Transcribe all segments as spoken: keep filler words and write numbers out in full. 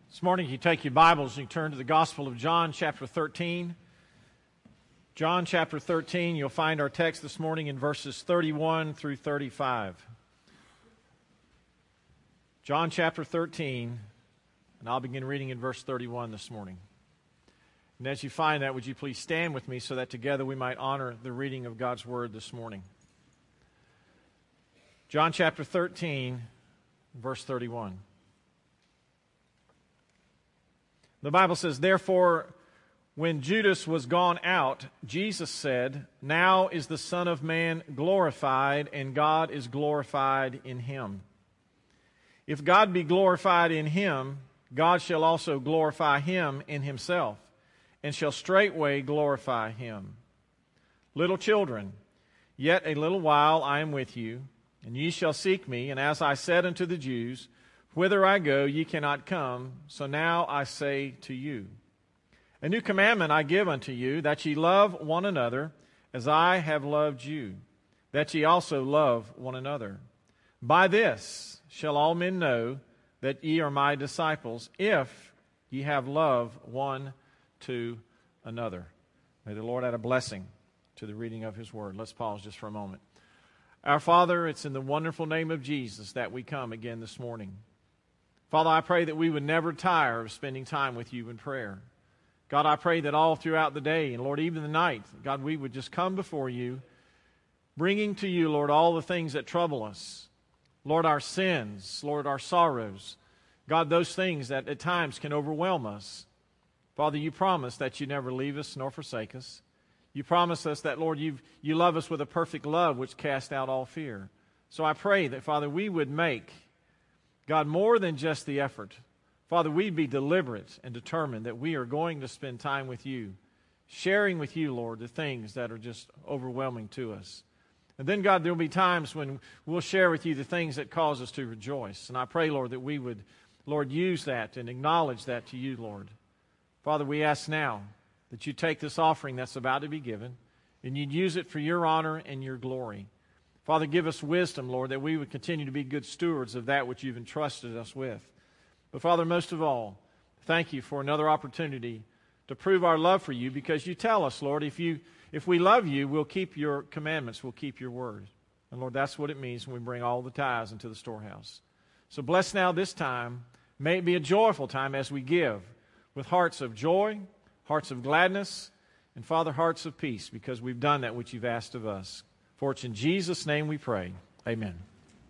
This morning, you take your Bibles and you turn to the Gospel of John, chapter thirteen. John, chapter thirteen, you'll find our text this morning in verses thirty-one through thirty-five. John, chapter thirteen, and I'll begin reading in verse thirty-one this morning. And as you find that, would you please stand with me so that together we might honor the reading of God's Word this morning. John, chapter thirteen, verse thirty-one. The Bible says, "Therefore, when Judas was gone out, Jesus said, 'Now is the Son of Man glorified, and God is glorified in him. If God be glorified in him, God shall also glorify him in himself, and shall straightway glorify him. Little children, yet a little while I am with you, and ye shall seek me, and as I said unto the Jews, whither I go, ye cannot come, so now I say to you. A new commandment I give unto you, that ye love one another, as I have loved you, that ye also love one another. By this shall all men know that ye are my disciples, if ye have love one to another.'" May the Lord add a blessing to the reading of His Word. Let's pause just for a moment. Our Father, it's in the wonderful name of Jesus that we come again this morning. Father, I pray that we would never tire of spending time with you in prayer. God, I pray that all throughout the day, and Lord, even the night, God, we would just come before you, bringing to you, Lord, all the things that trouble us. Lord, our sins, Lord, our sorrows. God, those things that at times can overwhelm us. Father, you promise that you never leave us nor forsake us. You promise us that, Lord, you you love us with a perfect love which casts out all fear. So I pray that, Father, we would make, God, more than just the effort. Father, we'd be deliberate and determined that we are going to spend time with you, sharing with you, Lord, the things that are just overwhelming to us. And then, God, there will be times when we'll share with you the things that cause us to rejoice. And I pray, Lord, that we would, Lord, use that and acknowledge that to you, Lord. Father, we ask now that you take this offering that's about to be given and you'd use it for your honor and your glory. Father, give us wisdom, Lord, that we would continue to be good stewards of that which you've entrusted us with. But Father, most of all, thank you for another opportunity to prove our love for you, because you tell us, Lord, if you if we love you, we'll keep your commandments, we'll keep your word. And Lord, that's what it means when we bring all the tithes into the storehouse. So bless now this time. May it be a joyful time as we give, with hearts of joy, hearts of gladness, and Father, hearts of peace, because we've done that which you've asked of us. For it's in Jesus' name we pray. Amen.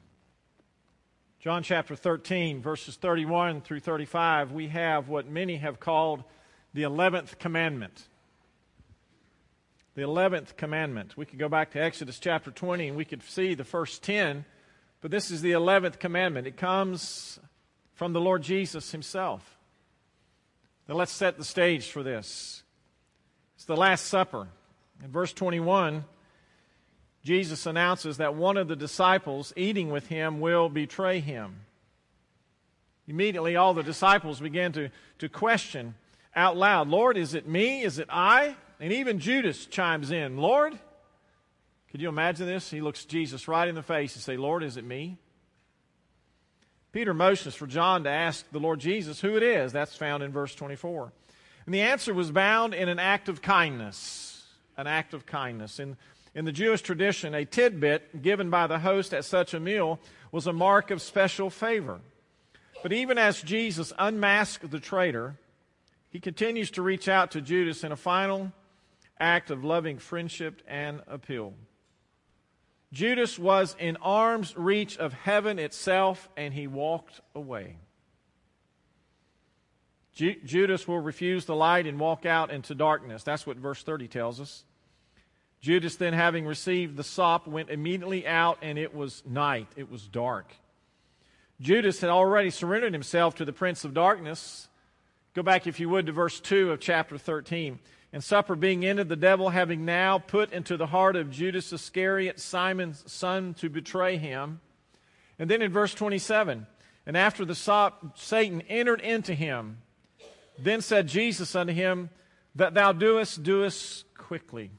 John chapter thirteen, verses thirty-one through thirty-five, we have what many have called the eleventh commandment. The eleventh commandment. We could go back to Exodus chapter twenty and we could see the first ten, but this is the eleventh commandment. It comes from the Lord Jesus himself. Now let's set the stage for this. It's the Last Supper. In verse twenty-one, Jesus announces that one of the disciples eating with him will betray him. Immediately, all the disciples began to, to question out loud, "Lord, is it me? Is it I?" And even Judas chimes in, "Lord?" Could you imagine this? He looks Jesus right in the face and says, "Lord, is it me?" Peter motions for John to ask the Lord Jesus who it is. That's found in verse twenty-four. And the answer was bound in an act of kindness. An act of kindness. In In the Jewish tradition, a tidbit given by the host at such a meal was a mark of special favor. But even as Jesus unmasked the traitor, he continues to reach out to Judas in a final act of loving friendship and appeal. Judas was in arm's reach of heaven itself, and he walked away. Ju- Judas will refuse the light and walk out into darkness. That's what verse thirty tells us. Judas then, having received the sop, went immediately out, and it was night. It was dark. Judas had already surrendered himself to the prince of darkness. Go back, if you would, to verse two of chapter thirteen. "And supper being ended, the devil having now put into the heart of Judas Iscariot, Simon's son, to betray him." And then in verse twenty-seven, "And after the sop, Satan entered into him. Then said Jesus unto him, That thou doest, doest quickly."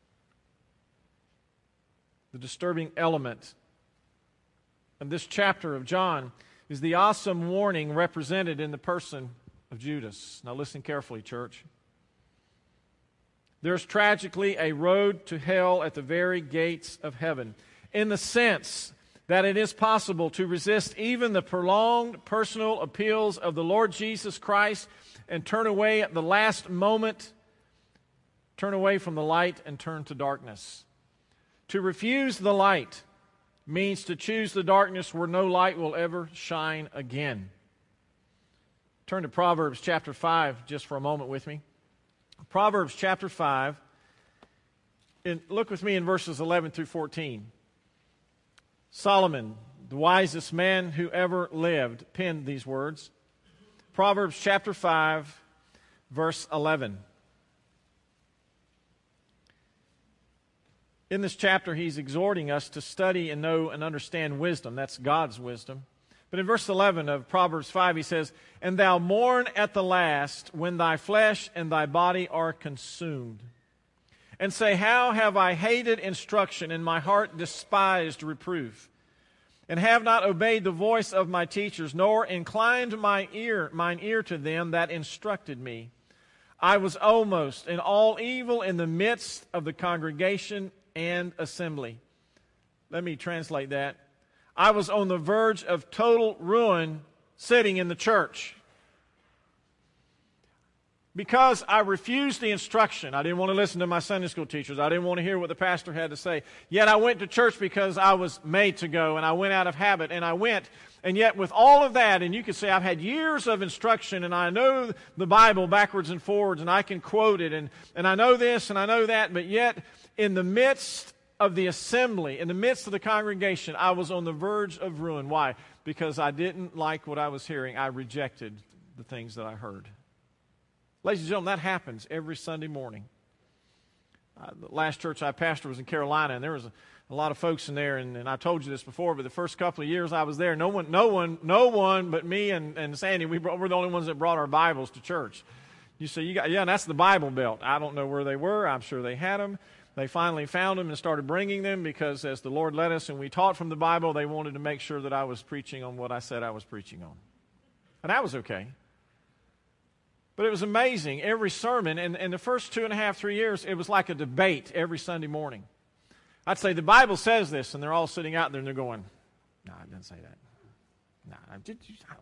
The disturbing element in this chapter of John is the awesome warning represented in the person of Judas. Now listen carefully, church. There's tragically a road to hell at the very gates of heaven, in the sense that it is possible to resist even the prolonged personal appeals of the Lord Jesus Christ and turn away at the last moment, turn away from the light and turn to darkness. To refuse the light means to choose the darkness where no light will ever shine again. Turn to Proverbs chapter five just for a moment with me. Proverbs chapter five, and look with me in verses eleven through fourteen. Solomon, the wisest man who ever lived, penned these words. Proverbs chapter five, verse eleven. In this chapter, he's exhorting us to study and know and understand wisdom. That's God's wisdom. But in verse eleven of Proverbs five, he says, "And thou mourn at the last, when thy flesh and thy body are consumed. And say, how have I hated instruction, and my heart despised reproof? And have not obeyed the voice of my teachers, nor inclined my ear, mine ear to them that instructed me. I was almost in all evil in the midst of the congregation and assembly." Let me translate that. I was on the verge of total ruin sitting in the church. Because I refused the instruction. I didn't want to listen to my Sunday school teachers. I didn't want to hear what the pastor had to say. Yet I went to church because I was made to go, and I went out of habit, and I went. And yet with all of that, and you could say I've had years of instruction, and I know the Bible backwards and forwards, and I can quote it, and, and I know this, and I know that, but yet in the midst of the assembly, in the midst of the congregation, I was on the verge of ruin. Why? Because I didn't like what I was hearing. I rejected the things that I heard. Ladies and gentlemen, that happens every Sunday morning. Uh, the last church I pastored was in Carolina, and there was a, a lot of folks in there, and, and I told you this before, but the first couple of years I was there, no one, no one, no one but me and, and Sandy, we brought, we're the only ones that brought our Bibles to church. You say, you got, yeah, that's the Bible Belt. I don't know where they were. I'm sure they had them. They finally found them and started bringing them because as the Lord led us and we taught from the Bible, they wanted to make sure that I was preaching on what I said I was preaching on. And that was okay. But it was amazing. Every sermon, and in the first two and a half, three years, it was like a debate every Sunday morning. I'd say, the Bible says this, and they're all sitting out there and they're going, no, it doesn't say that. No, I did.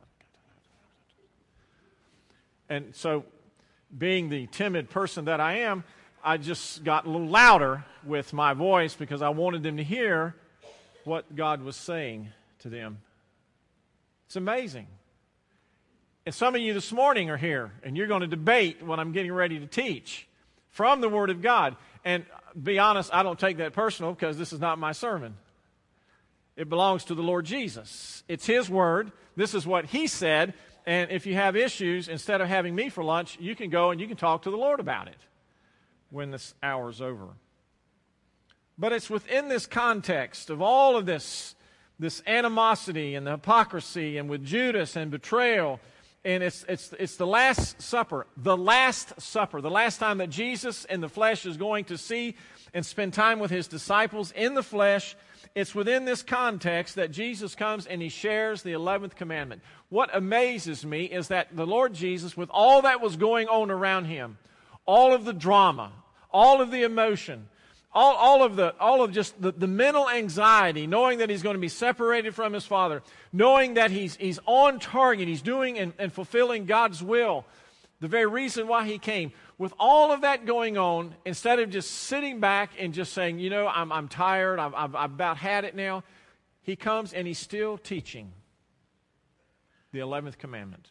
And so, being the timid person that I am, I just got a little louder with my voice because I wanted them to hear what God was saying to them. It's amazing. And some of you this morning are here, and you're going to debate what I'm getting ready to teach from the Word of God. And be honest, I don't take that personal because this is not my sermon. It belongs to the Lord Jesus. It's His Word. This is what He said. And if you have issues, instead of having me for lunch, you can go and you can talk to the Lord about it when this hour's over. But it's within this context of all of this, this animosity and the hypocrisy and with Judas and betrayal. And it's, it's, it's the Last Supper, the Last Supper, the last time that Jesus in the flesh is going to see and spend time with His disciples in the flesh. It's within this context that Jesus comes and He shares the eleventh commandment. What amazes me is that the Lord Jesus, with all that was going on around Him, all of the drama, all of the emotion, all, all of the all of just the, the mental anxiety, knowing that He's going to be separated from His Father, knowing that He's He's on target, He's doing and, and fulfilling God's will, the very reason why He came. With all of that going on, instead of just sitting back and just saying, you know, I'm I'm tired, I've, I've, I've about had it now, He comes and He's still teaching the eleventh commandment.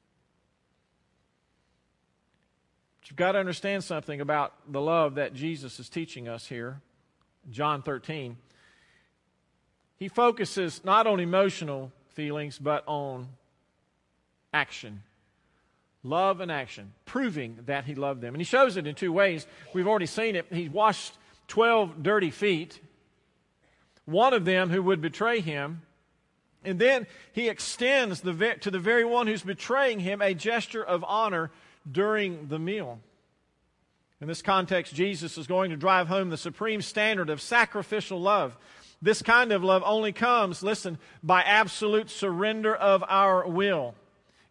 But you've got to understand something about the love that Jesus is teaching us here. John thirteen. He focuses not on emotional feelings, but on action. Love and action, proving that He loved them. And He shows it in two ways. We've already seen it. He washed twelve dirty feet, one of them who would betray Him. And then He extends the, to the very one who's betraying Him a gesture of honor during the meal. In this context, Jesus is going to drive home the supreme standard of sacrificial love. This kind of love only comes, listen, by absolute surrender of our will.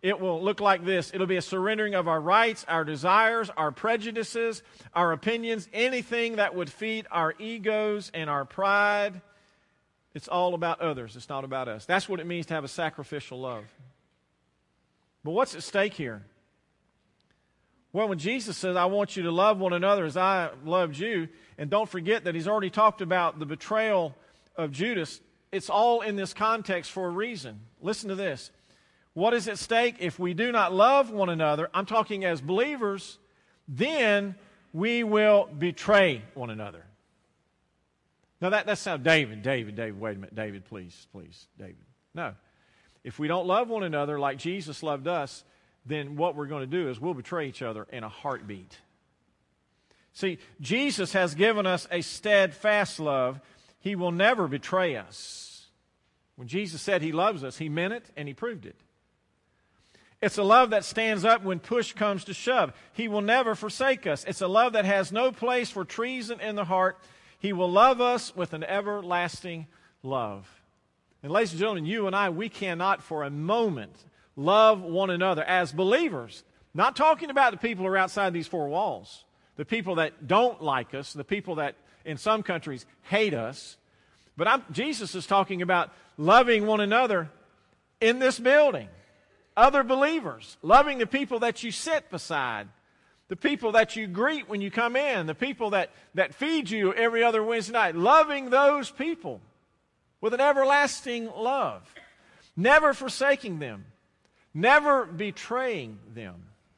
it will look like this. It'll be a surrendering of our rights, our desires, our prejudices, our opinions, anything that would feed our egos and our pride. It's all about others. It's not about us. That's what it means to have a sacrificial love. But what's at stake here? Well, when Jesus says, I want you to love one another as I loved you, and don't forget that he's already talked about the betrayal of Judas, it's all in this context for a reason. Listen to this. What is at stake? If we do not love one another, I'm talking as believers, then we will betray one another. Now, that, that sounds, David, David, David, wait a minute, David, please, please, David. No. If we don't love one another like Jesus loved us, then what we're going to do is we'll betray each other in a heartbeat. See, Jesus has given us a steadfast love. He will never betray us. When Jesus said he loves us, he meant it and he proved it. It's a love that stands up when push comes to shove. He will never forsake us. It's a love that has no place for treason in the heart. He will love us with an everlasting love. And ladies and gentlemen, you and I, we cannot for a moment love one another as believers. Not talking about the people who are outside these four walls. The people that don't like us. The people that in some countries hate us. But I'm, Jesus is talking about loving one another in this building. Other believers. Loving the people that you sit beside. The people that you greet when you come in. The people that, that feed you every other Wednesday night. Loving those people with an everlasting love. Never forsaking them. Never betraying them.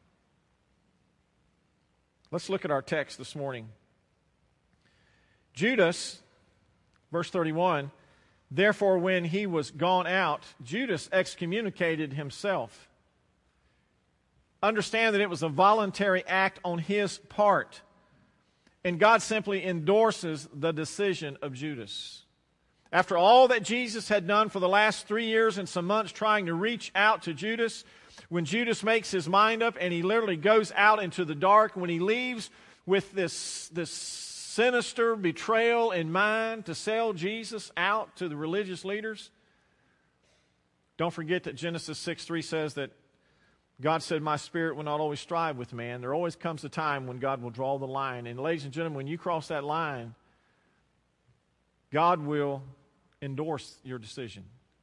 Let's look at our text this morning. Judas, verse thirty-one, therefore when he was gone out, Judas excommunicated himself. Understand that it was a voluntary act on his part. And God simply endorses the decision of Judas. After all that Jesus had done for the last three years and some months trying to reach out to Judas, when Judas makes his mind up and he literally goes out into the dark, when he leaves with this, this sinister betrayal in mind to sell Jesus out to the religious leaders, don't forget that Genesis six three says that God said, my spirit will not always strive with man. There always comes a time when God will draw the line. And ladies and gentlemen, when you cross that line, God will endorse your decision.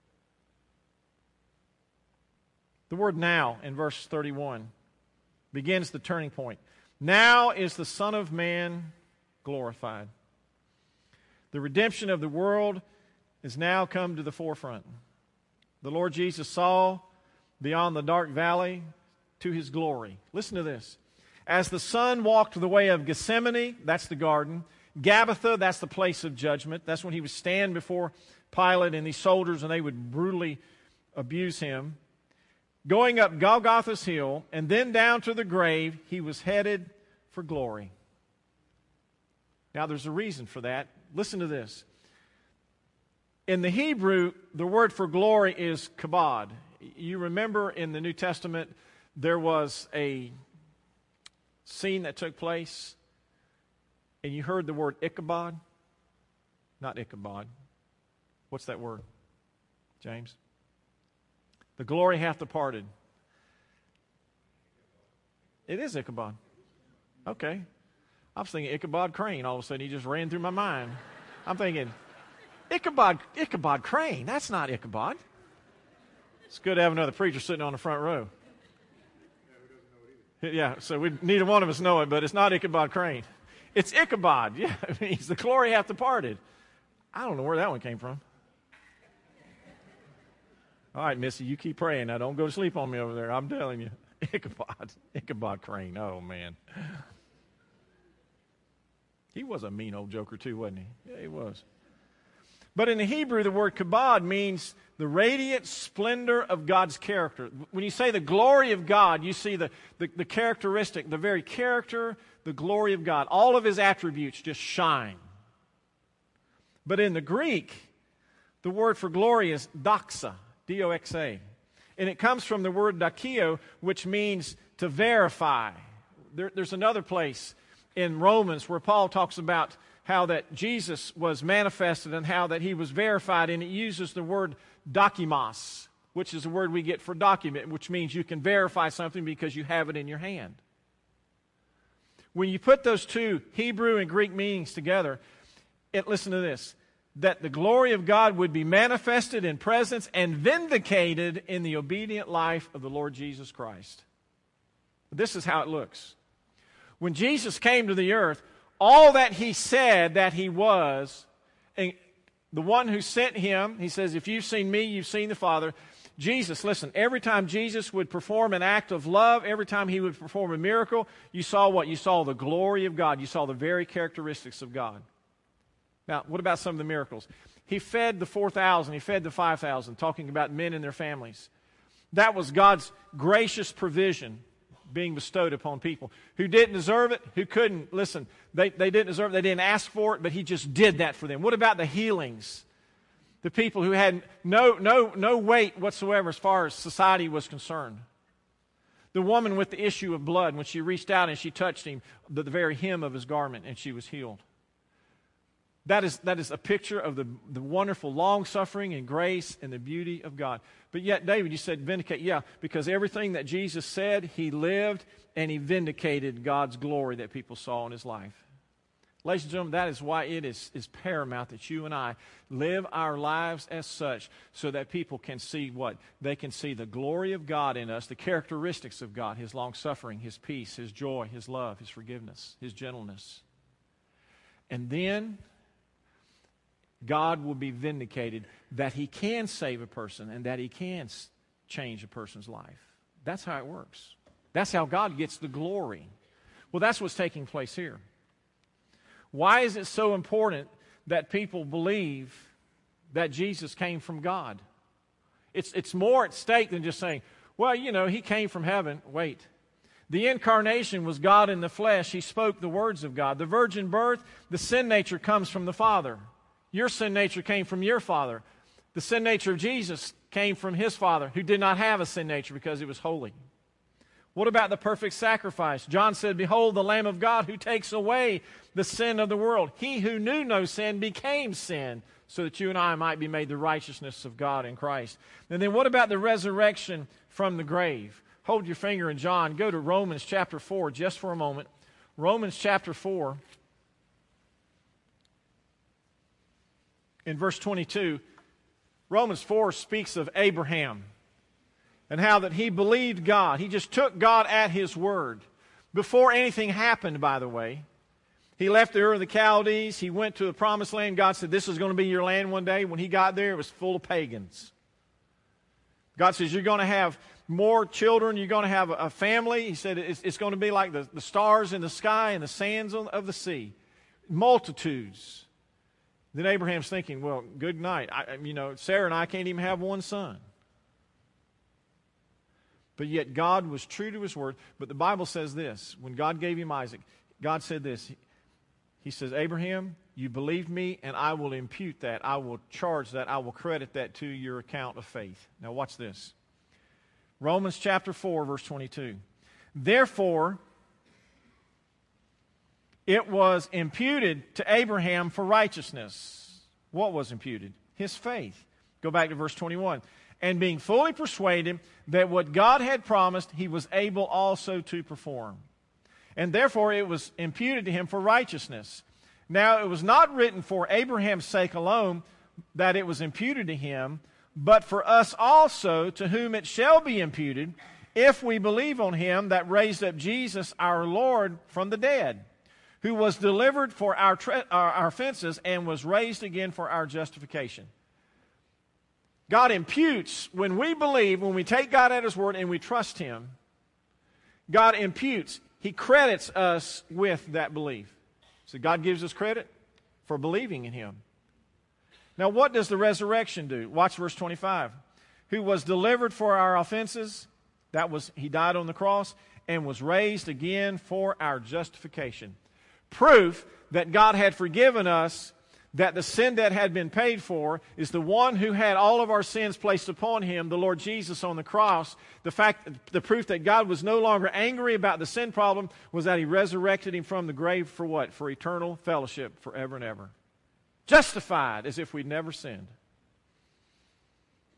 The word now in verse thirty-one begins the turning point. Now is the Son of Man glorified. The redemption of the world has now come to the forefront. The Lord Jesus saw beyond the dark valley to his glory. Listen to this. As the Son walked the way of Gethsemane, that's the garden. Gabbatha, that's the place of judgment. That's when he would stand before Pilate and these soldiers and they would brutally abuse him. Going up Golgotha's hill and then down to the grave, he was headed for glory. Now there's a reason for that. Listen to this. In the Hebrew, the word for glory is kabod. You remember in the New Testament, there was a scene that took place, and you heard the word Ichabod. Not Ichabod. What's that word, James? The glory hath departed. It is Ichabod. Okay. I was thinking Ichabod Crane. All of a sudden, he just ran through my mind. I'm thinking, Ichabod, Ichabod Crane. That's not Ichabod. It's good to have another preacher sitting on the front row. Yeah, so we neither one of us know it, but it's not Ichabod Crane. It's Ichabod. Yeah, it means the glory hath departed. I don't know where that one came from. All right, Missy, you keep praying. Now, don't go to sleep on me over there. I'm telling you. Ichabod. Ichabod Crane. Oh, man. He was a mean old joker, too, wasn't he? Yeah, he was. But in the Hebrew, the word kabod means the radiant splendor of God's character. When you say the glory of God, you see the, the, the characteristic, the very character, the glory of God. All of his attributes just shine. But in the Greek, the word for glory is doxa, D O X A. And it comes from the word doxio, which means to verify. There, there's another place in Romans where Paul talks about how that Jesus was manifested and how that he was verified, and it uses the word dokimos. which is the word we get for document, which means you can verify something because you have it in your hand. When you put those two Hebrew and Greek meanings together, it, listen to this, that the glory of God would be manifested in presence and vindicated in the obedient life of the Lord Jesus Christ. This is how it looks. When Jesus came to the earth, all that He said that He was, and the one who sent Him, He says, if you've seen me, you've seen the Father. Jesus, listen, every time Jesus would perform an act of love, every time He would perform a miracle, you saw what? You saw the glory of God. You saw the very characteristics of God. Now, what about some of the miracles? He fed the four thousand, He fed the five thousand, talking about men and their families. That was God's gracious provision being bestowed upon people who didn't deserve it, who couldn't. Listen, they, they didn't deserve it, they didn't ask for it, but He just did that for them. What about the healings? The people who had no, no, no weight whatsoever as far as society was concerned. The woman with the issue of blood, when she reached out and she touched Him, the, the very hem of His garment, and she was healed. That is, that is a picture of the, the wonderful long-suffering and grace and the beauty of God. But yet, David, you said vindicate. Yeah, because everything that Jesus said, He lived and He vindicated God's glory that people saw in His life. Ladies and gentlemen, that is why it is, is paramount that you and I live our lives as such so that people can see what? They can see the glory of God in us, the characteristics of God, His long-suffering, His peace, His joy, His love, His forgiveness, His gentleness. And then God will be vindicated that He can save a person and that He can change a person's life. That's how it works. That's how God gets the glory. Well, that's what's taking place here. Why is it so important that people believe that Jesus came from God? It's, it's more at stake than just saying, well, you know, He came from heaven. Wait. The incarnation was God in the flesh. He spoke the words of God. The virgin birth, the sin nature comes from the Father. Your sin nature came from your father. The sin nature of Jesus came from His Father, who did not have a sin nature because He was holy. What about the perfect sacrifice? John said, behold, the Lamb of God who takes away the sin of the world. He who knew no sin became sin so that you and I might be made the righteousness of God in Christ. And then what about the resurrection from the grave? Hold your finger in John. Go to Romans chapter four just for a moment. Romans chapter four. In verse twenty-two, Romans four speaks of Abraham and how that he believed God. He just took God at His word. Before anything happened, by the way, he left the Ur of the Chaldees. He went to the promised land. God said, this is going to be your land one day. When he got there, it was full of pagans. God says, you're going to have more children. You're going to have a family. He said, it's, it's going to be like the, the stars in the sky and the sands of the sea. Multitudes. Then Abraham's thinking, well, good night. I, you know, Sarah and I can't even have one son. But yet God was true to His word. But the Bible says this. When God gave him Isaac, God said this. He says, Abraham, you believed me, and I will impute that. I will charge that. I will credit that to your account of faith. Now watch this. Romans chapter four, verse twenty-two. Therefore, it was imputed to Abraham for righteousness. What was imputed? His faith. Go back to verse twenty-one. And being fully persuaded that what God had promised, He was able also to perform. And therefore it was imputed to him for righteousness. Now it was not written for Abraham's sake alone that it was imputed to him, but for us also, to whom it shall be imputed, if we believe on Him that raised up Jesus our Lord from the dead, who was delivered for our, tre- our, our offenses and was raised again for our justification. God imputes, when we believe, when we take God at His word and we trust Him, God imputes, He credits us with that belief. So God gives us credit for believing in Him. Now what does the resurrection do? Watch verse twenty-five. Who was delivered for our offenses, that was, He died on the cross, and was raised again for our justification. Proof that God had forgiven us, that the sin that had been paid for is the one who had all of our sins placed upon Him, the Lord Jesus on the cross. The fact, the proof that God was no longer angry about the sin problem was that He resurrected Him from the grave for what? For eternal fellowship forever and ever. Justified as if we'd never sinned.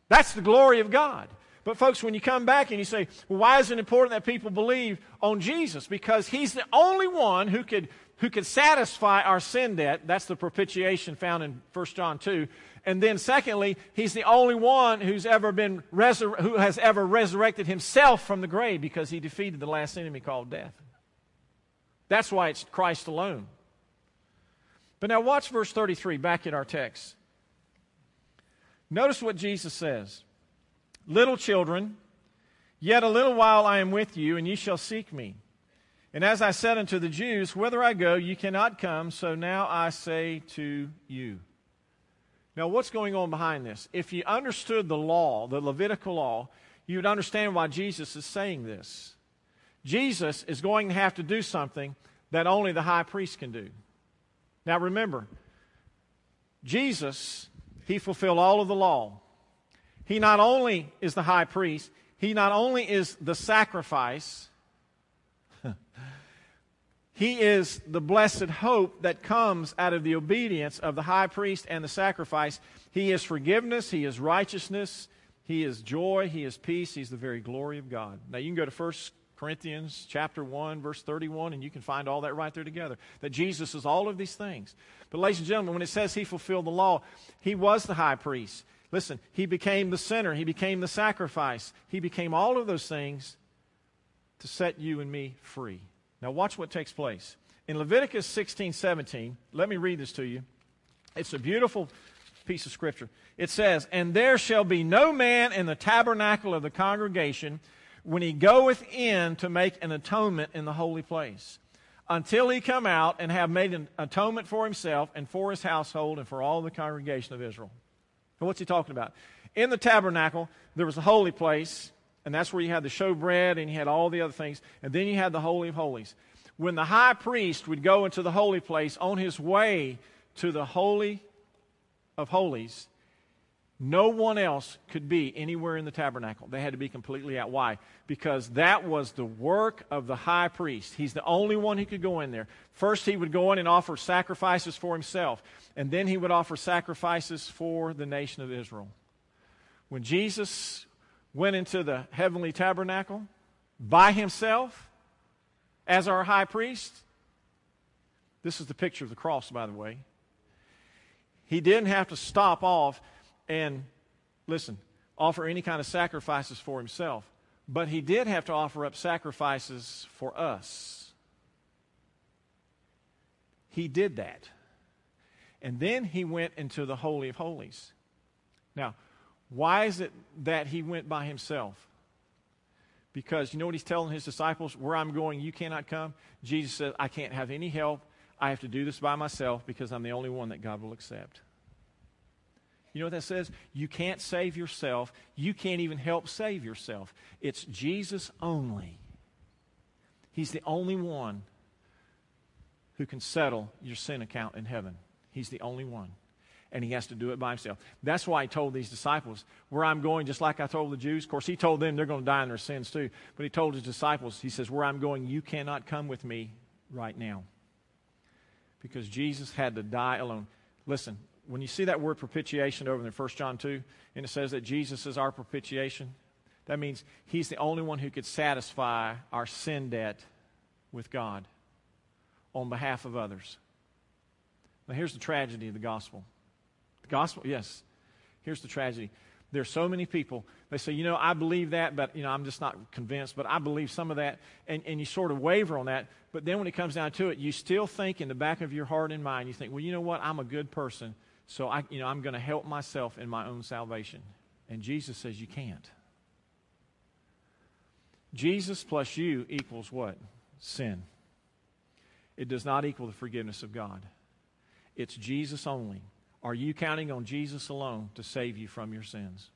That's the glory of God. But folks, when you come back and you say, well, why is it important that people believe on Jesus? Because He's the only one who could, who could satisfy our sin debt. That's the propitiation found in First John two. And then secondly, He's the only one who's ever been resur- who has ever resurrected Himself from the grave, because He defeated the last enemy called death. That's why it's Christ alone. But now watch verse thirty-three back in our text. Notice what Jesus says. Little children, yet a little while I am with you, and ye shall seek me. And as I said unto the Jews, whither I go, ye cannot come, so now I say to you. Now, what's going on behind this? If you understood the law, the Levitical law, you would understand why Jesus is saying this. Jesus is going to have to do something that only the high priest can do. Now, remember, Jesus, He fulfilled all of the law. He not only is the high priest, He not only is the sacrifice, He is the blessed hope that comes out of the obedience of the high priest and the sacrifice. He is forgiveness, He is righteousness, He is joy, He is peace, He's the very glory of God. Now you can go to First Corinthians chapter one, verse thirty-one, and you can find all that right there together, that Jesus is all of these things. But ladies and gentlemen, when it says He fulfilled the law, He was the high priest. Listen, He became the sinner. He became the sacrifice. He became all of those things to set you and me free. Now watch what takes place. In Leviticus sixteen seventeen, let me read this to you. It's a beautiful piece of Scripture. It says, and there shall be no man in the tabernacle of the congregation when he goeth in to make an atonement in the holy place, until he come out and have made an atonement for himself and for his household and for all the congregation of Israel. And what's he talking about? In the tabernacle, there was a holy place, and that's where you had the showbread and you had all the other things, and then you had the Holy of Holies. When the high priest would go into the holy place on his way to the Holy of Holies, no one else could be anywhere in the tabernacle. They had to be completely out. Why? Because that was the work of the high priest. He's the only one who could go in there. First, he would go in and offer sacrifices for himself, and then he would offer sacrifices for the nation of Israel. When Jesus went into the heavenly tabernacle by himself as our high priest, this is the picture of the cross, by the way. He didn't have to stop off and, listen, offer any kind of sacrifices for himself. But he did have to offer up sacrifices for us. He did that. And then he went into the Holy of Holies. Now, why is it that he went by himself? Because you know what he's telling his disciples? Where I'm going, you cannot come. Jesus said, I can't have any help. I have to do this by myself because I'm the only one that God will accept. You know what that says? You can't save yourself. You can't even help save yourself. It's Jesus only. He's the only one who can settle your sin account in heaven. He's the only one. And he has to do it by himself. That's why he told these disciples, where I'm going, just like I told the Jews. Of course, he told them they're going to die in their sins too. But he told his disciples, he says, where I'm going, you cannot come with me right now. Because Jesus had to die alone. Listen, when you see that word propitiation over in First John two, and it says that Jesus is our propitiation, that means he's the only one who could satisfy our sin debt with God on behalf of others. Now here's the tragedy of the gospel. The gospel, yes, here's the tragedy. There's so many people, they say, you know, I believe that, but, you know, I'm just not convinced, but I believe some of that, and, and you sort of waver on that, but then when it comes down to it, you still think in the back of your heart and mind, you think, well, you know what, I'm a good person, so I, you know, I'm going to help myself in my own salvation. And Jesus says you can't. Jesus plus you equals what? Sin. It does not equal the forgiveness of God. It's Jesus only. Are you counting on Jesus alone to save you from your sins?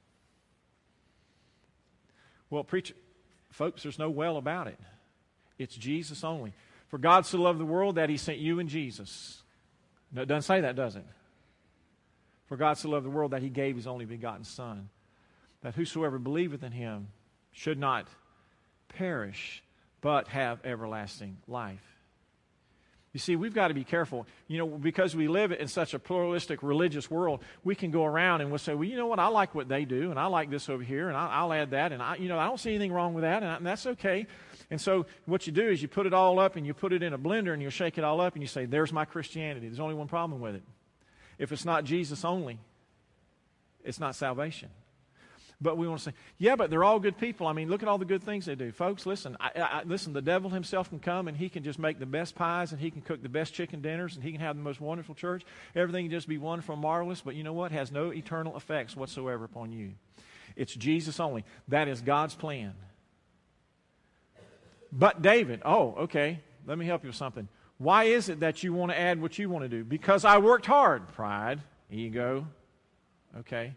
Well, preacher, folks, there's no well about it. It's Jesus only. For God so loved the world that he sent you and Jesus. No, it doesn't say that, does it? For God so loved the world that he gave his only begotten Son, that whosoever believeth in him should not perish, but have everlasting life. You see, we've got to be careful. You know, because we live in such a pluralistic religious world, we can go around and we'll say, well, you know what, I like what they do, and I like this over here, and I, I'll add that, and I, you know, I don't see anything wrong with that, and, I, and that's okay. And so what you do is you put it all up and you put it in a blender and you shake it all up and you say, there's my Christianity. There's only one problem with it. If it's not Jesus only, it's not salvation. But we want to say, yeah, but they're all good people. I mean, look at all the good things they do. Folks, listen, I, I, listen, the devil himself can come and he can just make the best pies and he can cook the best chicken dinners and he can have the most wonderful church. Everything can just be wonderful and marvelous, but you know what? It has no eternal effects whatsoever upon you. It's Jesus only. That is God's plan. But David, oh, okay, let me help you with something. Why is it that you want to add what you want to do? Because I worked hard. Pride, ego, okay.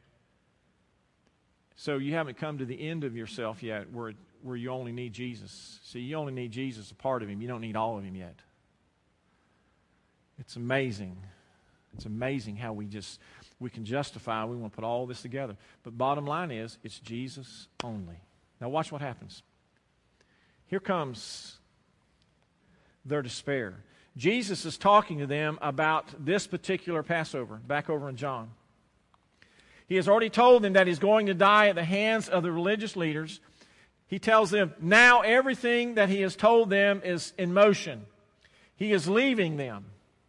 So you haven't come to the end of yourself yet where, where you only need Jesus. See, you only need Jesus, a part of Him. You don't need all of Him yet. It's amazing. It's amazing how we just, we can justify, we want to put all this together. But bottom line is, it's Jesus only. Now watch what happens. Here comes their despair. Jesus is talking to them about this particular Passover, back over in John. He has already told them that He's going to die at the hands of the religious leaders. He tells them now everything that He has told them is in motion. He is leaving them.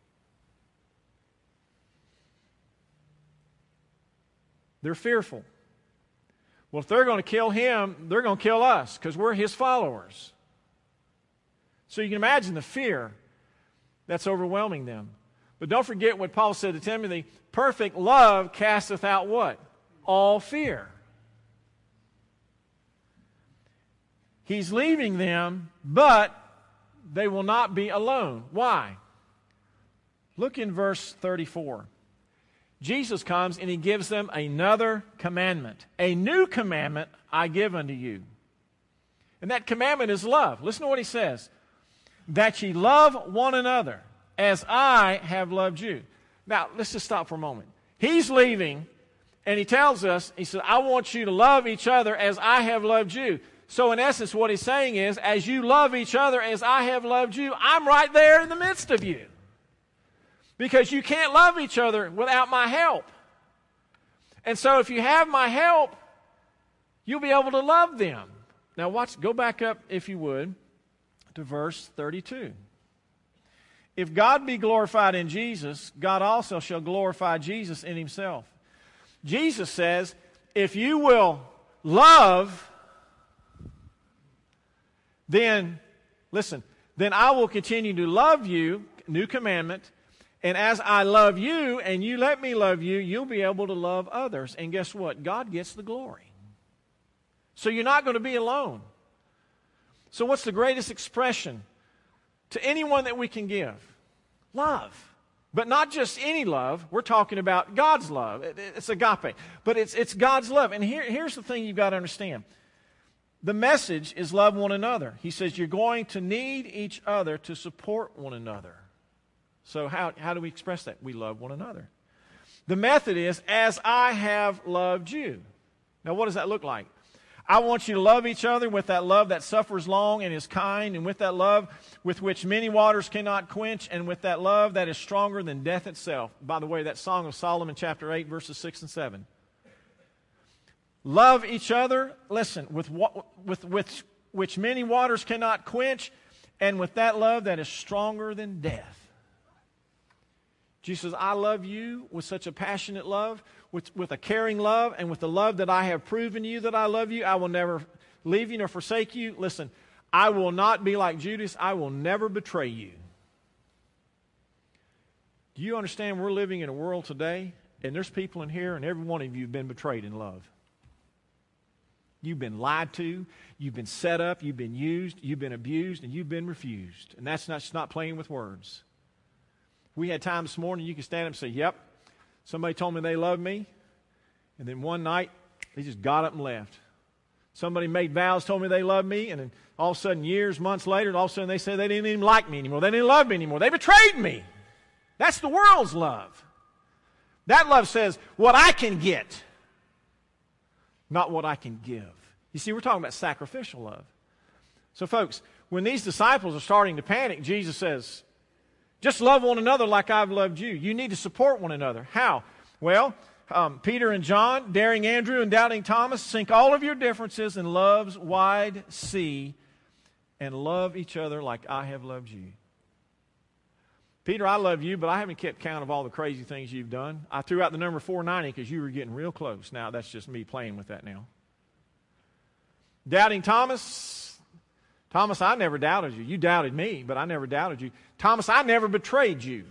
They're fearful. Well, if they're going to kill Him, they're going to kill us because we're His followers. So you can imagine the fear that's overwhelming them. But don't forget what Paul said to Timothy, perfect love casteth out what? All fear. He's leaving them, but they will not be alone. Why? Look in verse thirty-four. Jesus comes and He gives them another commandment. A new commandment I give unto you. And that commandment is love. Listen to what He says. That ye love one another as I have loved you. Now, let's just stop for a moment. He's leaving, and He tells us, He said, I want you to love each other as I have loved you. So in essence, what He's saying is, as you love each other as I have loved you, I'm right there in the midst of you. Because you can't love each other without my help. And so if you have my help, you'll be able to love them. Now watch, go back up, if you would, to verse thirty-two. If God be glorified in Jesus, God also shall glorify Jesus in Himself. Jesus says, if you will love, then, listen, then I will continue to love you, new commandment, and as I love you and you let me love you, you'll be able to love others. And guess what? God gets the glory. So you're not going to be alone. So what's the greatest expression to anyone that we can give? Love. But not just any love. We're talking about God's love. It's agape. But it's, it's God's love. And here, here's the thing you've got to understand. The message is love one another. He says you're going to need each other to support one another. So how, how do we express that? We love one another. The method is, as I have loved you. Now what does that look like? I want you to love each other with that love that suffers long and is kind, and with that love with which many waters cannot quench, and with that love that is stronger than death itself. By the way, that Song of Solomon, chapter eight, verses six and seven. Love each other, listen, with, with, with which many waters cannot quench, and with that love that is stronger than death. Jesus says, I love you with such a passionate love, with, with a caring love, and with the love that I have proven you that I love you. I will never leave you nor forsake you. Listen, I will not be like Judas. I will never betray you. Do you understand we're living in a world today, and there's people in here, and every one of you have been betrayed in love. You've been lied to, you've been set up, you've been used, you've been abused, and you've been refused. And that's not, just not playing with words. We had time this morning, you could stand up and say, yep, somebody told me they loved me, and then one night, they just got up and left. Somebody made vows, told me they loved me, and then all of a sudden, years, months later, all of a sudden they said they didn't even like me anymore. They didn't love me anymore. They betrayed me. That's the world's love. That love says what I can get, not what I can give. You see, we're talking about sacrificial love. So folks, when these disciples are starting to panic, Jesus says, Just love one another like I've loved you. You need to support one another. How? Well, um, Peter and John, daring Andrew and doubting Thomas, sink all of your differences in love's wide sea and love each other like I have loved you. Peter, I love you, but I haven't kept count of all the crazy things you've done. I threw out the number four ninety because you were getting real close. Now, that's just me playing with that now. Doubting Thomas, Thomas, I never doubted you. You doubted me, but I never doubted you. Thomas, I never betrayed you.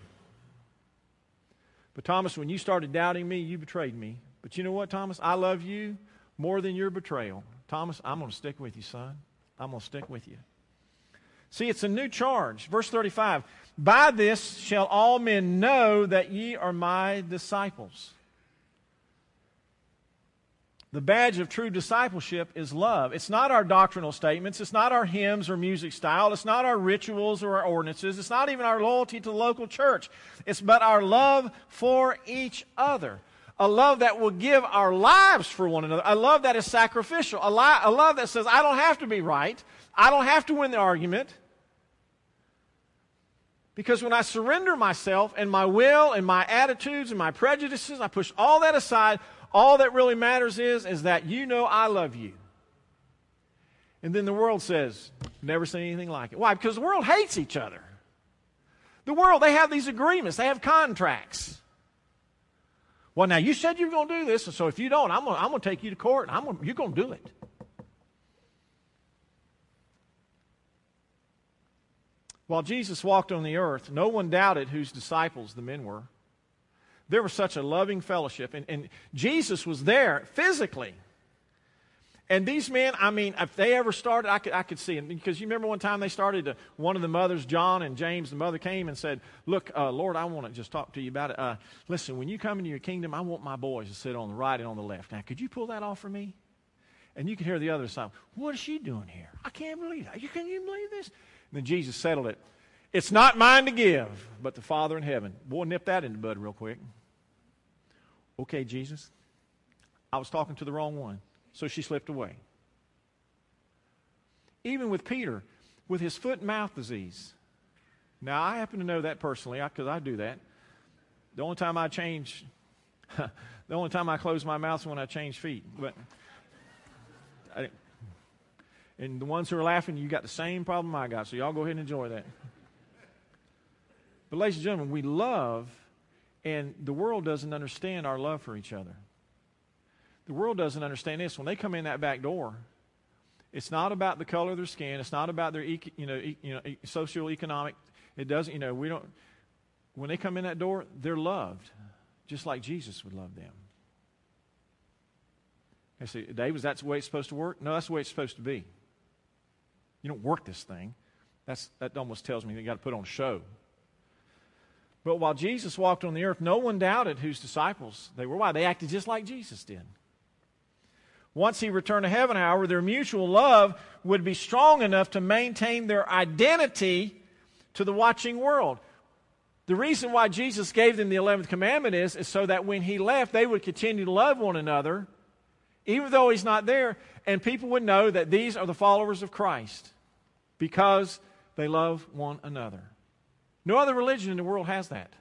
But Thomas, when you started doubting me, you betrayed me. But you know what, Thomas? I love you more than your betrayal. Thomas, I'm going to stick with you, son. I'm going to stick with you. See, it's a new charge. Verse thirty-five, by this shall all men know that ye are my disciples. The badge of true discipleship is love. It's not our doctrinal statements. It's not our hymns or music style. It's not our rituals or our ordinances. It's not even our loyalty to the local church. It's but our love for each other. A love that will give our lives for one another. A love that is sacrificial. A, li- a love that says, I don't have to be right. I don't have to win the argument. Because when I surrender myself and my will and my attitudes and my prejudices, I push all that aside. All that really matters is, is that you know I love you. And then the world says, never seen anything like it. Why? Because the world hates each other. The world, they have these agreements. They have contracts. Well, now, you said you were going to do this, and so if you don't, I'm going, I'm going to take you to court, and I'm going, you're going to do it. While Jesus walked on the earth, no one doubted whose disciples the men were. There was such a loving fellowship. And, and Jesus was there physically. And these men, I mean, if they ever started, I could, I could see them. Because you remember one time they started, to, one of the mothers, John and James, the mother came and said, look, uh, Lord, I want to just talk to you about it. Uh, listen, when you come into your kingdom, I want my boys to sit on the right and on the left. Now, could you pull that off for me? And you could hear the other side, what is she doing here? I can't believe that. You can't even believe this? And then Jesus settled it. It's not mine to give, but the Father in heaven. Boy, nip that in the bud real quick. Okay, Jesus, I was talking to the wrong one. So she slipped away. Even with Peter, with his foot and mouth disease. Now, I happen to know that personally because I, I do that. The only time I change, the only time I close my mouth is when I change feet. But, I, and the ones who are laughing, you got the same problem I got. So y'all go ahead and enjoy that. But ladies and gentlemen, we love, and the world doesn't understand our love for each other. The world doesn't understand this. When they come in that back door, it's not about the color of their skin. It's not about their, you know, you know, social economic. It doesn't, you know, we don't. When they come in that door, they're loved, just like Jesus would love them. I say, Dave, is that the way it's supposed to work? No, that's the way it's supposed to be. You don't work this thing. That's that almost tells me you got to put on a show. But while Jesus walked on the earth, no one doubted whose disciples they were. Why? They acted just like Jesus did. Once he returned to heaven, however, their mutual love would be strong enough to maintain their identity to the watching world. The reason why Jesus gave them the eleventh commandment is, is so that when he left, they would continue to love one another, even though he's not there, and people would know that these are the followers of Christ because they love one another. No other religion in the world has that.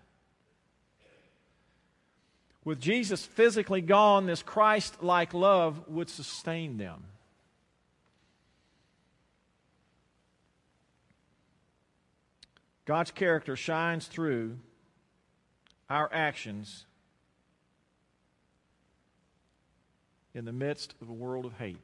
With Jesus physically gone, this Christ-like love would sustain them. God's character shines through our actions in the midst of a world of hate.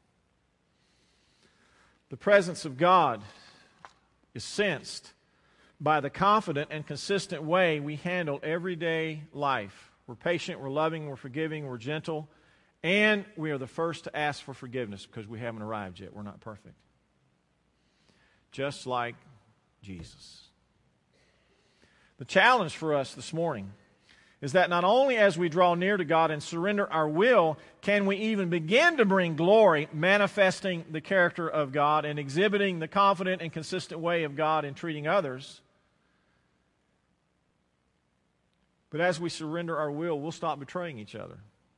The presence of God is sensed by the confident and consistent way we handle everyday life. We're patient, we're loving, we're forgiving, we're gentle, and we are the first to ask for forgiveness because we haven't arrived yet. We're not perfect. Just like Jesus. The challenge for us this morning is that not only as we draw near to God and surrender our will, can we even begin to bring glory, manifesting the character of God and exhibiting the confident and consistent way of God in treating others. But as we surrender our will, we'll stop betraying each other.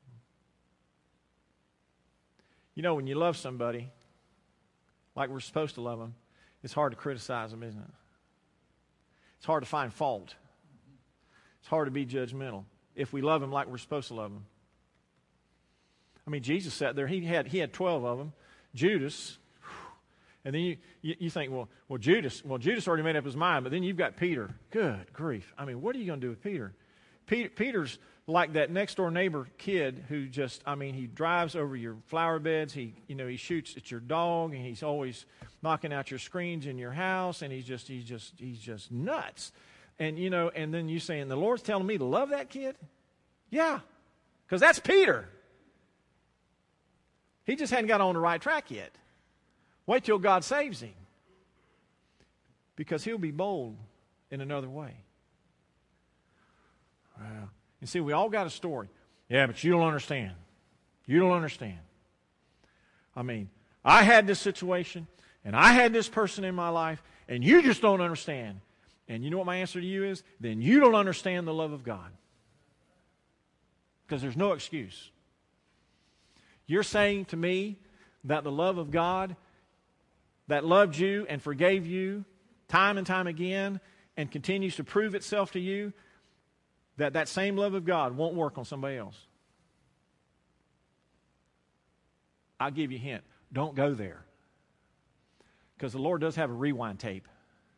You know, when you love somebody like we're supposed to love them, it's hard to criticize them, isn't it? It's hard to find fault. It's hard to be judgmental if we love him like we're supposed to love him. I mean, Jesus sat there. He had he had twelve of them. Judas, and then you, you, you think, well, well, Judas, well, Judas already made up his mind, but then you've got Peter. Good grief. I mean, what are you going to do with Peter? Peter? Peter's like that next-door neighbor kid who just, I mean, he drives over your flower beds. He, you know, he shoots at your dog, and he's always knocking out your screens in your house, and he's just, he's just, he's just nuts. And, you know, and then you saying, the Lord's telling me to love that kid? Yeah, because that's Peter. He just hadn't got on the right track yet. Wait till God saves him. Because he'll be bold in another way. Wow. You see, we all got a story. Yeah, but you don't understand. You don't understand. I mean, I had this situation, and I had this person in my life, and you just don't understand. And you know what my answer to you is? Then you don't understand the love of God. Because there's no excuse. You're saying to me that the love of God that loved you and forgave you time and time again and continues to prove itself to you, that that same love of God won't work on somebody else. I'll give you a hint. Don't go there. Because the Lord does have a rewind tape.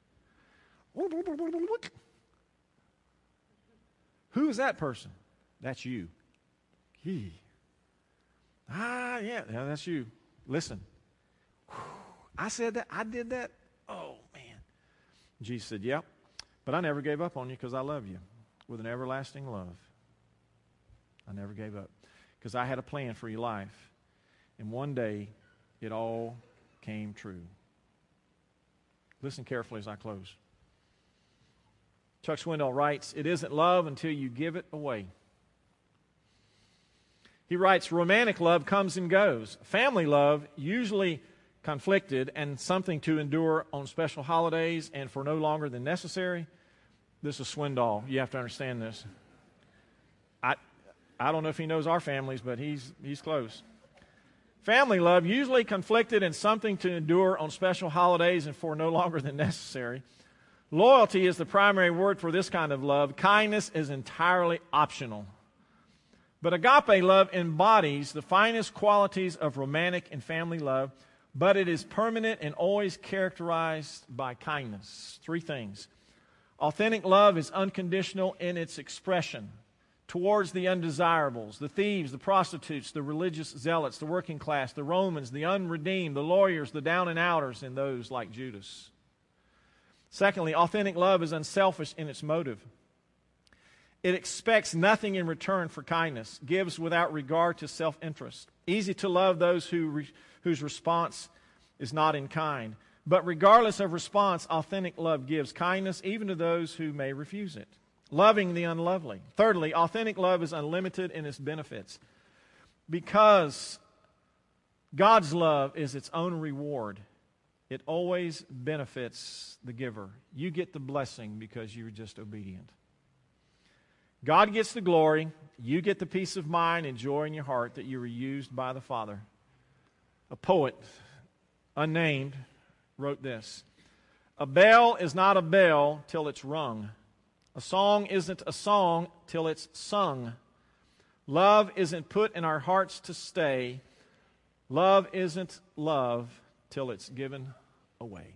Who is that person? That's you. He. Ah, yeah, yeah, that's you. Listen. I said that. I did that. Oh, man. Jesus said, yep. But I never gave up on you because I love you with an everlasting love. I never gave up because I had a plan for your life. And one day, it all came true. Listen carefully as I close. Chuck Swindoll writes, it isn't love until you give it away. He writes, romantic love comes and goes. Family love, usually conflicted and something to endure on special holidays and for no longer than necessary. This is Swindoll. You have to understand this. I I don't know if he knows our families, but he's he's close. Family love, usually conflicted and something to endure on special holidays and for no longer than necessary. Loyalty is the primary word for this kind of love. Kindness is entirely optional. But agape love embodies the finest qualities of romantic and family love, but it is permanent and always characterized by kindness. Three things. Authentic love is unconditional in its expression towards the undesirables, the thieves, the prostitutes, the religious zealots, the working class, the Romans, the unredeemed, the lawyers, the down and outers, and those like Judas. Secondly, authentic love is unselfish in its motive. It expects nothing in return for kindness, gives without regard to self-interest. Easy to love those who re, whose response is not in kind. But regardless of response, authentic love gives kindness even to those who may refuse it. Loving the unlovely. Thirdly, authentic love is unlimited in its benefits. Because God's love is its own reward, it always benefits the giver. You get the blessing because you're just obedient. God gets the glory. You get the peace of mind and joy in your heart that you were used by the Father. A poet, unnamed, wrote this. A bell is not a bell till it's rung. A song isn't a song till it's sung. Love isn't put in our hearts to stay. Love isn't love till it's given away.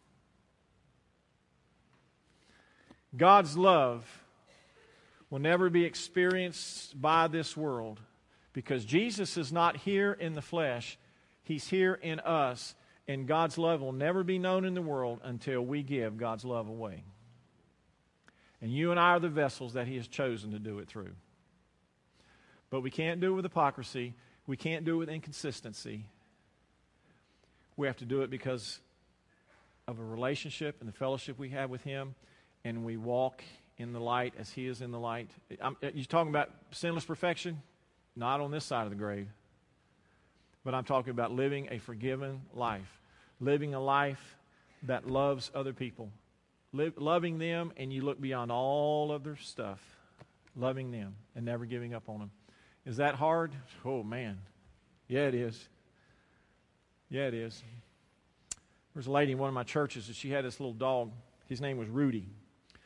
God's love will never be experienced by this world because Jesus is not here in the flesh. He's here in us. And God's love will never be known in the world until we give God's love away. And you and I are the vessels that He has chosen to do it through. But we can't do it with hypocrisy. We can't do it with inconsistency. We have to do it because of a relationship and the fellowship we have with Him. And we walk in the light as He is in the light. I'm, you're talking about sinless perfection? Not on this side of the grave. But I'm talking about living a forgiven life. Living a life that loves other people. Live, loving them, and you look beyond all of their stuff. Loving them and never giving up on them. Is that hard? Oh, man. Yeah, it is. Yeah, it is. There was a lady in one of my churches, and she had this little dog. His name was Rudy.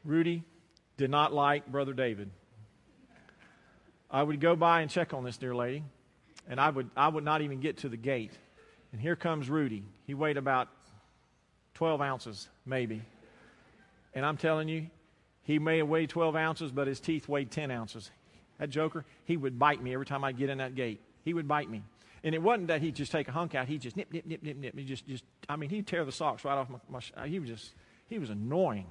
Rudy did not like Brother David. I would go by and check on this dear lady, and I would I would not even get to the gate. And here comes Rudy. He weighed about twelve ounces, maybe. And I'm telling you, he may have weighed twelve ounces, but his teeth weighed ten ounces. That joker, he would bite me every time I'd get in that gate. He would bite me. And it wasn't that he'd just take a hunk out. He'd just nip, nip, nip, nip, nip. He just, just, I mean, he'd tear the socks right off my, my he was just, he was annoying.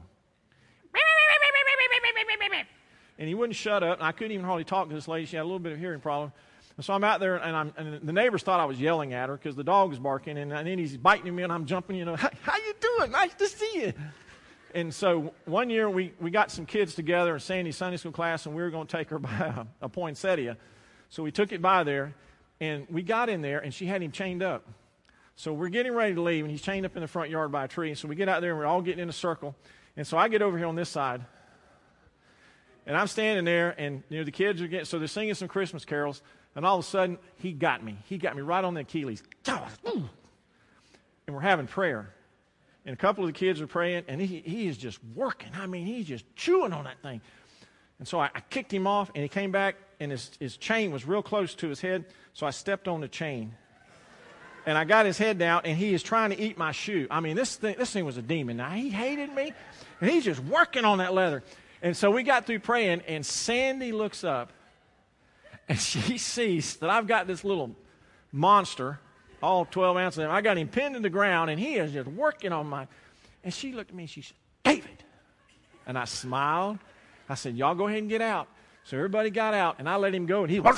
And he wouldn't shut up. And I couldn't even hardly talk to this lady. She had a little bit of hearing problem. And so I'm out there, and, I'm, and the neighbors thought I was yelling at her because the dog was barking. And, and then he's biting me, and I'm jumping, you know, how, how you doing? Nice to see you. And so one year we, we got some kids together in Sandy's Sunday school class, and we were going to take her by a, a poinsettia. So we took it by there, and we got in there, and she had him chained up. So we're getting ready to leave, and he's chained up in the front yard by a tree. And so we get out there, and we're all getting in a circle. And so I get over here on this side, and I'm standing there, and you know the kids are getting, so they're singing some Christmas carols, and all of a sudden, he got me. He got me right on the Achilles. And we're having prayer. And a couple of the kids are praying, and he, he is just working. I mean, he's just chewing on that thing. And so I, I kicked him off, and he came back, and his, his chain was real close to his head, so I stepped on the chain. And I got his head down, and he is trying to eat my shoe. I mean, this thing, this thing was a demon. Now, he hated me, and he's just working on that leather. And so we got through praying, and Sandy looks up, and she sees that I've got this little monster, all twelve ounces of him. I got him pinned to the ground, and he is just working on my... And she looked at me, and she said, David. And I smiled. I said, y'all go ahead and get out. So everybody got out, and I let him go, and he... he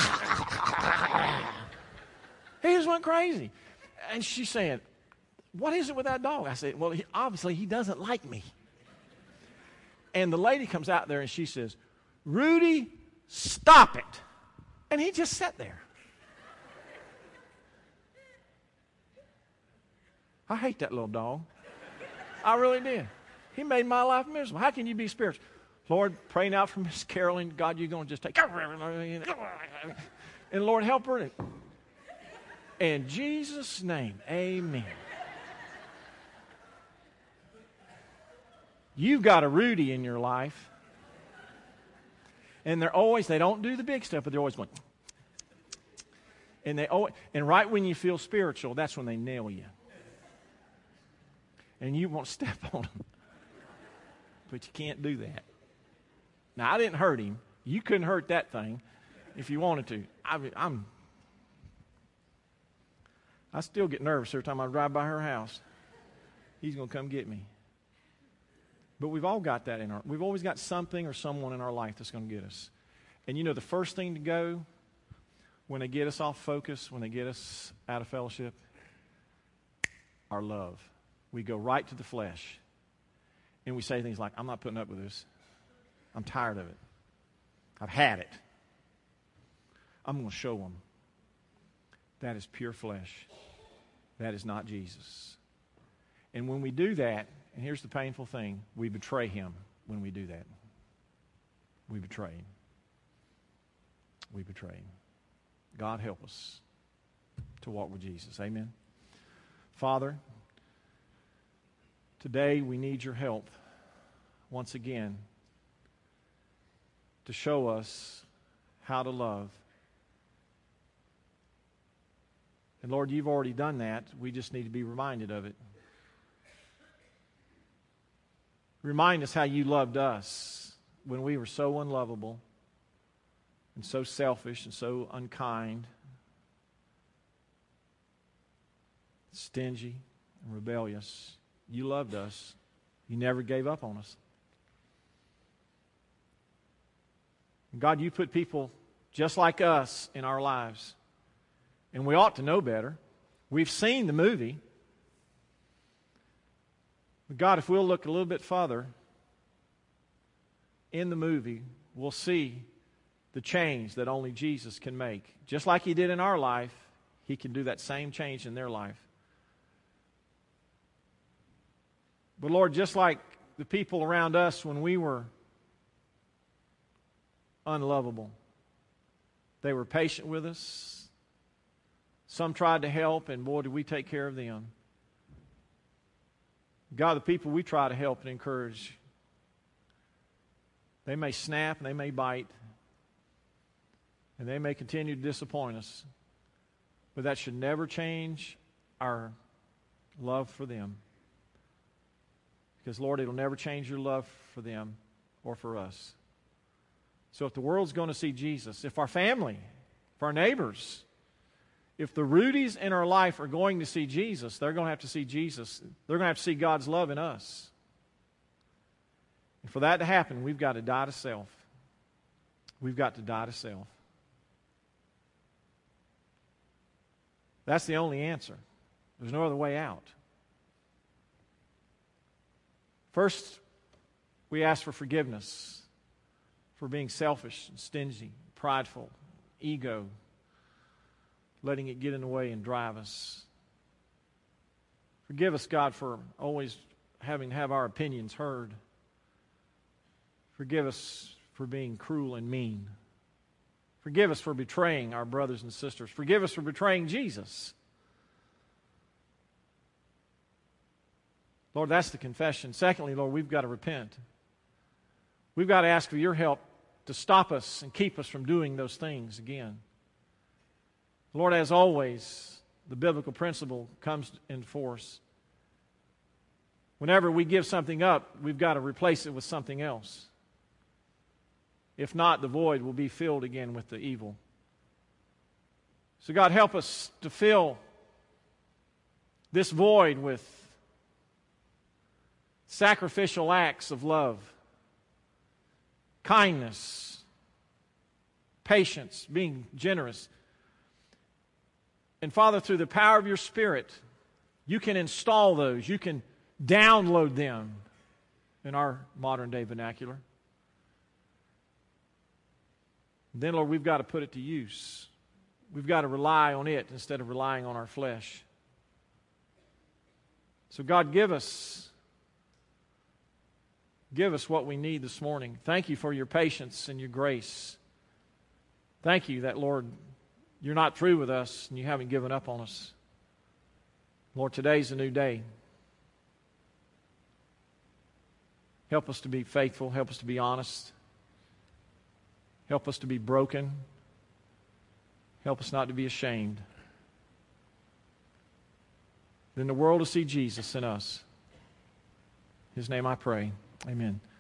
just went crazy. And she's saying, what is it with that dog? I said, well, he, obviously he doesn't like me. And the lady comes out there, and she says, Rudy, stop it. And he just sat there. I hate that little dog. I really did. He made my life miserable. How can you be spiritual? Lord, praying out for Miss Carolyn. God, you're going to just take... And Lord, help her. In Jesus' name, amen. You've got a Rudy in your life. And they're always, they don't do the big stuff, but they're always going... And they always, and right when you feel spiritual, that's when they nail you. And you won't step on them. But you can't do that. Now, I didn't hurt him. You couldn't hurt that thing if you wanted to. I, I'm... I still get nervous every time I drive by her house. He's going to come get me. But we've all got that in our... We've always got something or someone in our life that's going to get us. And you know the first thing to go when they get us off focus, when they get us out of fellowship? Our love. We go right to the flesh. And we say things like, I'm not putting up with this. I'm tired of it. I've had it. I'm going to show them. That is pure flesh. That is not Jesus. And when we do that, and here's the painful thing, we betray him when we do that. We betray him. We betray him. God help us to walk with Jesus. Amen. Father, today we need your help once again to show us how to love. And Lord, you've already done that. We just need to be reminded of it. Remind us how you loved us when we were so unlovable and so selfish and so unkind, stingy and rebellious. You loved us. You never gave up on us. And God, you put people just like us in our lives. And we ought to know better. We've seen the movie. But God, if we'll look a little bit further in the movie, we'll see the change that only Jesus can make. Just like he did in our life, he can do that same change in their life. But Lord, just like the people around us when we were unlovable, they were patient with us. Some tried to help, and boy, did we take care of them. God, the people we try to help and encourage, They may snap and they may bite, and they may continue to disappoint us, but that should never change our love for them. Because, Lord, it'll never change your love for them or for us. So if the world's going to see Jesus, if our family, if our neighbors, if the Rudys in our life are going to see Jesus, they're going to have to see Jesus. They're going to have to see God's love in us. And for that to happen, we've got to die to self. We've got to die to self. That's the only answer. There's no other way out. First, we ask for forgiveness for being selfish, and stingy, prideful, ego, letting it get in the way and drive us. Forgive us, God, for always having to have our opinions heard. Forgive us for being cruel and mean. Forgive us for betraying our brothers and sisters. Forgive us for betraying Jesus. Lord, that's the confession. Secondly, Lord, we've got to repent. We've got to ask for your help to stop us and keep us from doing those things again. Lord, as always, the biblical principle comes in force. Whenever we give something up, we've got to replace it with something else. If not, the void will be filled again with the evil. So God, help us to fill this void with sacrificial acts of love, kindness, patience, being generous. And Father, through the power of your Spirit, you can install those. You can download them in our modern day vernacular. Then, Lord, we've got to put it to use. We've got to rely on it instead of relying on our flesh. So, God, give us, give us what we need this morning. Thank you for your patience and your grace. Thank you that, Lord, you're not through with us and you haven't given up on us. Lord, today's a new day. Help us to be faithful. Help us to be honest. Help us to be broken. Help us not to be ashamed. Then the world will see Jesus in us. In His name I pray. Amen.